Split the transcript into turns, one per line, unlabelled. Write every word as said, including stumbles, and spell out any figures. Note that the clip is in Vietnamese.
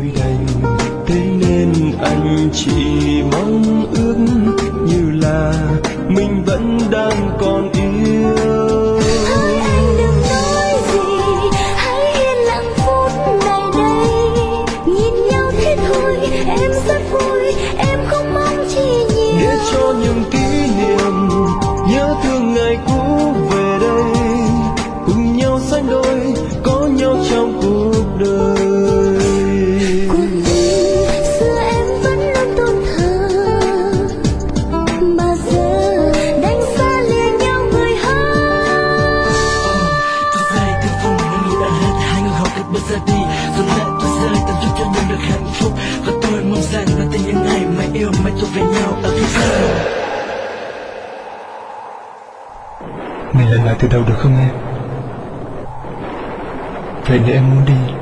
tôi đành, thế nên anh chỉ mong ước như là mình vẫn đang còn yêu.
Hỡi anh đừng nói gì, hãy yên lặng phút này đây. Nhìn nhau thế thôi em rất vui, em không mong chi nhiều.
Để cho những kỷ niệm nhớ thương ngày cũ về đây, cùng nhau sánh đôi có nhau trong cuộc đời.
Cuộc tình xưa em vẫn luôn tôn thờ, mà giờ đành xa lìa nhau người hỡi.
Tôi say từ vùng nên nghĩ đã hết, hai người họ cách bước ra đi rồi lại tôi rơi tận giúp cho nhau được hạnh phúc. Và tôi mong rằng là tình những ngày mãi yêu mãi thuộc về nhau ở phía sau.
Mình lần lại từ đầu được không em? Vậy nếu em muốn đi